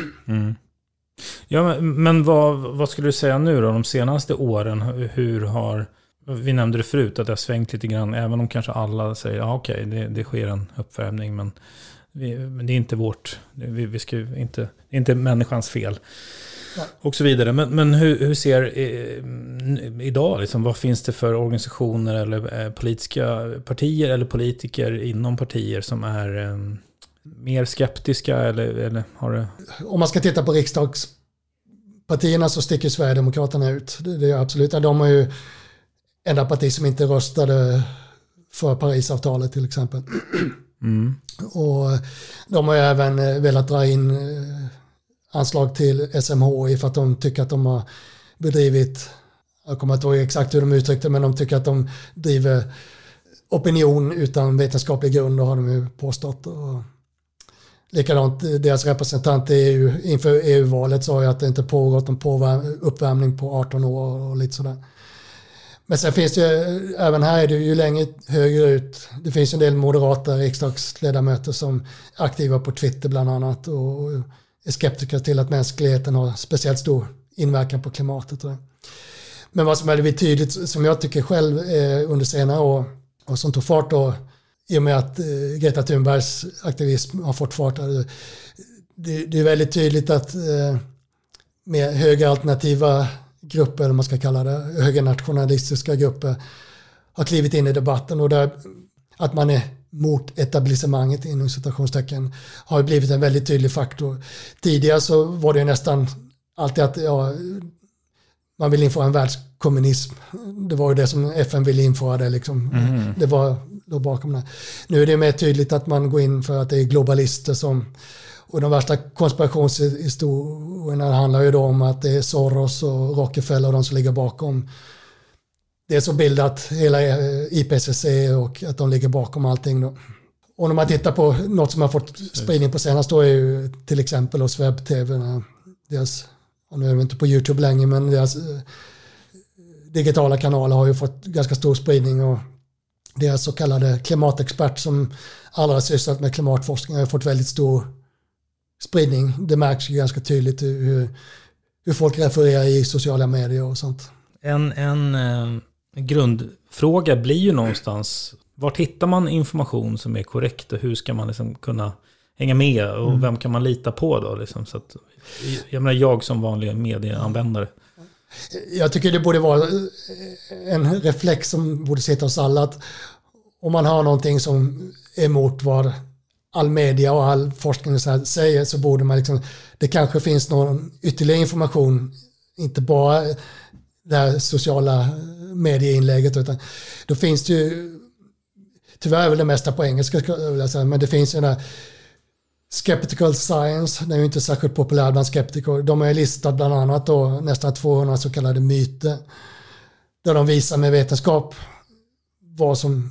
Ja, men vad skulle du säga nu då, de senaste åren? Hur har, vi nämnde det förut, att det har svängt lite grann, även om kanske alla säger okej, det sker en uppvärmning, men det är inte vårt, vi ska inte, det är inte människans fel. Ja. Och så vidare. Men hur ser idag, liksom, vad finns det för organisationer eller politiska partier eller politiker inom partier som är mer skeptiska, eller har det... Om man ska titta på riksdagspartierna så sticker Sverigedemokraterna ut. Det är absolut. De är ju enda parti som inte röstade för Parisavtalet till exempel. Och de har ju även velat dra in anslag till SMHI för att de tycker att de har bedrivit, jag kommer inte ihåg exakt hur de uttryckte, men de tycker att de driver opinion utan vetenskaplig grund, och har de ju påstått. Och likadant deras representant i EU, inför EU-valet sa ju att det inte pågått en uppvärmning på 18 år och lite sådär. Men sen finns det ju, även här är det ju längre högre ut, det finns en del moderata riksdagsledamöter som är aktiva på Twitter bland annat, och är skeptiker till att mänskligheten har speciellt stor inverkan på klimatet. Men vad som är väldigt tydligt, som jag tycker själv under senare år, och som tog fart då, i och med att Greta Thunbergs aktivism har fått fart, det är väldigt tydligt att med högeralternativa grupper, eller man ska kalla det, högernationalistiska grupper, har klivit in i debatten, och där att man är mot etablissemanget inom citationstecken har blivit en väldigt tydlig faktor. Tidigare så var det nästan alltid att man vill införa en världskommunism. Det var ju det som FN ville införa det liksom. Det var då bakom det. Nu är det mer tydligt att man går in för att det är globalister som, och de värsta konspirationshistorierna handlar ju då om att det är Soros och Rockefeller och de som ligger bakom. Det är så bildat hela IPCC och att de ligger bakom allting då. Och när man tittar på något som har fått spridning på senast då är ju till exempel hos webb-tv. Deras, nu är det inte på YouTube längre, men deras digitala kanaler har ju fått ganska stor spridning, och deras så kallade klimatexpert som alla har sysslat med klimatforskning har fått väldigt stor spridning. Det märks ju ganska tydligt hur folk refererar i sociala medier och sånt. En grundfråga blir ju någonstans, vart hittar man information som är korrekt, och hur ska man liksom kunna hänga med och vem kan man lita på då liksom, så att, jag som vanlig medieanvändare. Jag tycker det borde vara en reflex som borde sitta hos alla, att om man har någonting som är emot vad all media och all forskning säger, så borde man liksom, det kanske finns någon ytterligare information, inte bara det här sociala medieinlägget, utan då finns det ju, tyvärr är väl det mesta på engelska vill jag säga, men det finns ju den här Skeptical Science, den är ju inte särskilt populär bland skeptiker. De har listat bland annat då nästan 200 så kallade myter, där de visar med vetenskap vad som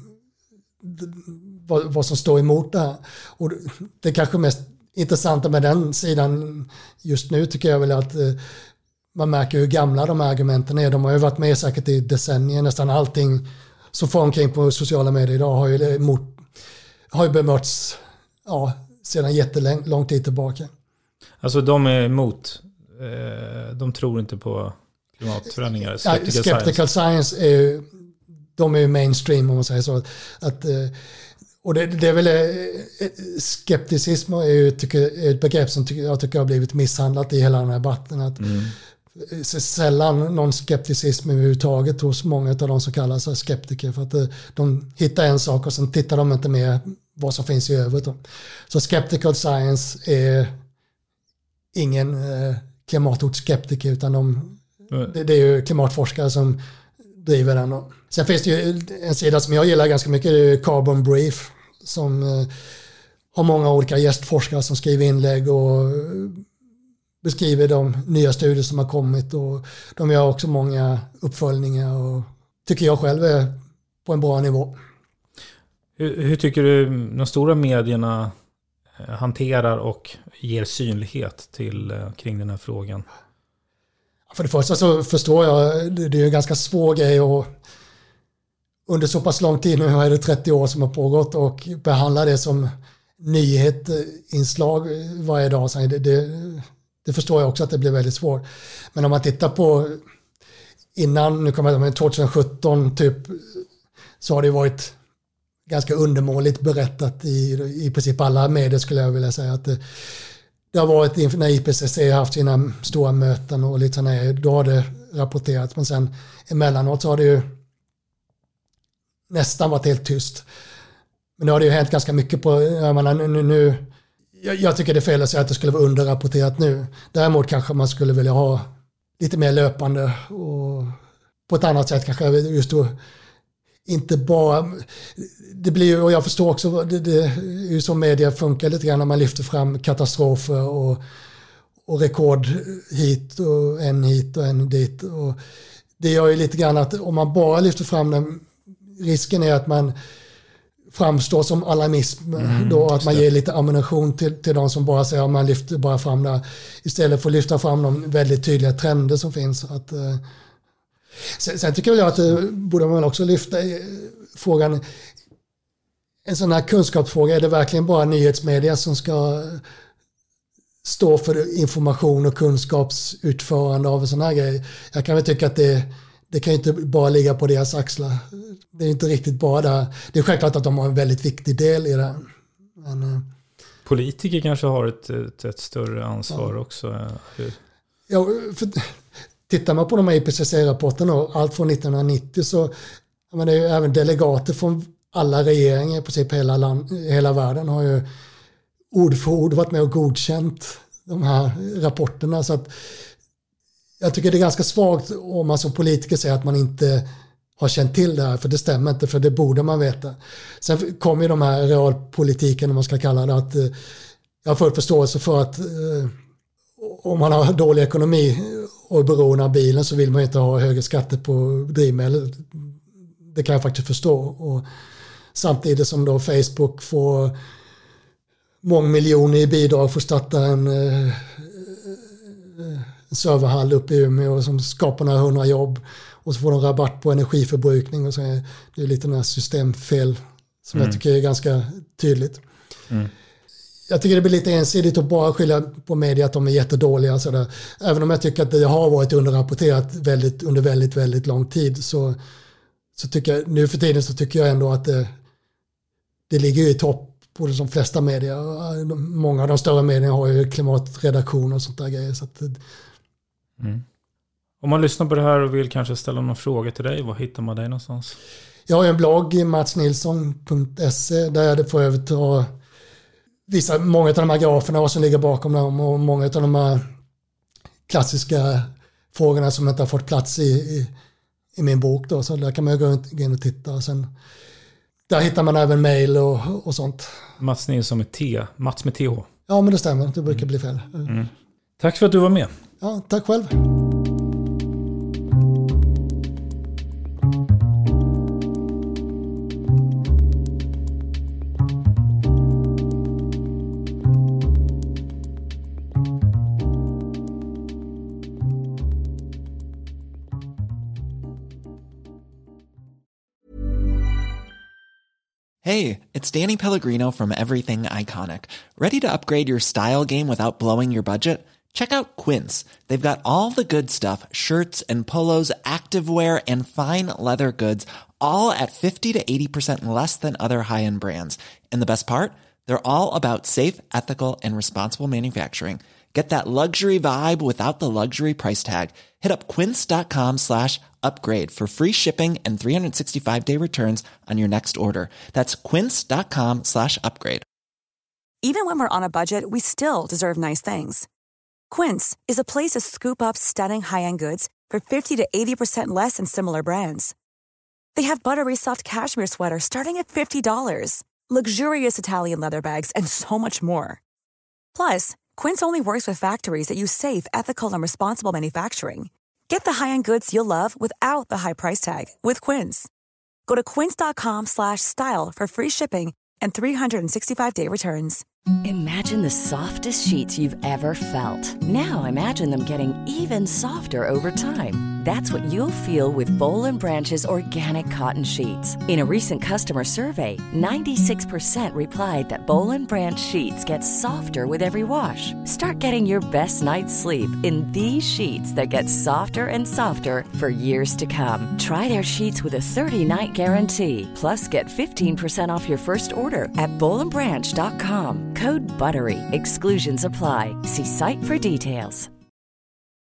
står emot det här. Och det kanske mest intressanta med den sidan just nu tycker jag väl att man märker hur gamla de här argumenten är. De har ju varit med säkert i decennier. Nästan allting som får omkring på sociala medier idag har ju bemötts sedan jättelång tid tillbaka. Alltså de är emot, de tror inte på klimatförändringar. Skeptical science de är ju mainstream om man säger så. Och det är väl skepticism är ju ett begrepp som jag tycker har blivit misshandlat i hela den här debatten. Att sällan någon skepticism överhuvudtaget hos många av de som kallar sig skeptiker, för att de hittar en sak och sen tittar de inte mer vad som finns i övrigt. Så skeptical science är ingen klimathotskeptiker, utan det är ju klimatforskare som driver den. Sen finns det ju en sida som jag gillar ganska mycket, det är Carbon Brief, som har många olika gästforskare som skriver inlägg och beskriver de nya studier som har kommit, och de gör också många uppföljningar och tycker jag själv är på en bra nivå. Hur tycker du de stora medierna hanterar och ger synlighet kring den här frågan? För det första så förstår jag, det är en ganska svår grej, och under så pass lång tid, nu är det 30 år som har pågått, och behandla det som nyhetsinslag varje dag. Det förstår jag också att det blir väldigt svårt. Men om man tittar på innan, nu kommer jag med 2017 typ, så har det varit ganska undermåligt berättat i princip alla medier, skulle jag vilja säga. Att det har varit när IPCC har haft sina stora möten och lite sådär, då har det rapporterats, men sen emellanåt så har det ju nästan varit helt tyst. Men nu har det ju hänt ganska mycket på, jag tycker det är fel att säga att det skulle vara underrapporterat nu. Däremot kanske man skulle vilja ha lite mer löpande och på ett annat sätt kanske just då, inte bara, det blir ju, och jag förstår också, det är ju som media funkar lite grann när man lyfter fram katastrofer och rekord hit och en dit, och det gör ju lite grann att om man bara lyfter fram den, risken är att man framstår som alarmism då, att man ger lite ammunition till de som bara säger att man lyfter bara fram det, istället för att lyfta fram de väldigt tydliga trender som finns. Sen tycker jag att det borde man också lyfta frågan, en sån här kunskapsfråga, är det verkligen bara nyhetsmedia som ska stå för information och kunskapsutförande av en sån här grej? Jag kan väl tycka att det kan inte bara ligga på deras axlar. Det är inte riktigt bara det. Det är självklart att de har en väldigt viktig del i det. Men, politiker kanske har ett större ansvar också. Ja, tittar man på de här IPCC-rapporterna, allt från 1990, så det är ju även delegater från alla regeringar i princip hela världen har ju ord för ord varit med och godkänt de här rapporterna. Så att jag tycker det är ganska svagt om man som politiker säger att man inte har känt till det här, för det stämmer inte, för det borde man veta. Sen kommer ju de här realpolitiken, om man ska kalla det, att jag har full förståelse för att om man har dålig ekonomi och är beroende av bilen, så vill man inte ha högre skatter på drivmedel. Det kan jag faktiskt förstå. Och samtidigt som då Facebook får många miljoner i bidrag för att starta en serverhall uppe i Umeå som skapar några 100 jobb, och så får de rabatt på energiförbrukning, och så är det lite några systemfel som jag tycker är ganska tydligt. Jag tycker det blir lite ensidigt att bara skylla på media att de är jättedåliga. Sådär. Även om jag tycker att det har varit underrapporterat under väldigt, väldigt lång tid, så tycker jag, nu för tiden så tycker jag ändå att det ligger i topp på de flesta medier. Många av de större medierna har ju klimatredaktioner och sånt där grejer. Så att, Om man lyssnar på det här och vill kanske ställa någon fråga till dig, var hittar man dig någonstans? Jag har en blogg i matsnilsson.se där jag får över till visa många av de här graferna, vad som ligger bakom dem och många av de här klassiska frågorna som inte har fått plats i min bok. Då. Så där kan man gå in och titta. Och sen, där hittar man även mejl och sånt. Mats Nilsson med T. Mats med TH. Ja, men det stämmer. Det brukar bli fel. Tack för att du var med. Ja, tack själv. Hey, it's Danny Pellegrino from Everything Iconic. Ready to upgrade your style game without blowing your budget? Check out Quince. They've got all the good stuff, shirts and polos, activewear, and fine leather goods, all at 50 to 80% less than other high-end brands. And the best part? They're all about safe, ethical, and responsible manufacturing. Get that luxury vibe without the luxury price tag. Hit up quince.com/upgrade for free shipping and 365-day returns on your next order. That's quince.com/upgrade. Even when we're on a budget, we still deserve nice things. Quince is a place to scoop up stunning high-end goods for 50 to 80% less than similar brands. They have buttery soft cashmere sweaters starting at $50, luxurious Italian leather bags, and so much more. Plus, Quince only works with factories that use safe, ethical, and responsible manufacturing. Get the high-end goods you'll love without the high price tag with Quince. Go to quince.com/style for free shipping and 365-day returns. Imagine the softest sheets you've ever felt. Now imagine them getting even softer over time. That's what you'll feel with Boll & Branch's organic cotton sheets. In a recent customer survey, 96% replied that Boll & Branch sheets get softer with every wash. Start getting your best night's sleep in these sheets that get softer and softer for years to come. Try their sheets with a 30-night guarantee. Plus, get 15% off your first order at bollandbranch.com. Code BUTTERY. Exclusions apply. See site for details.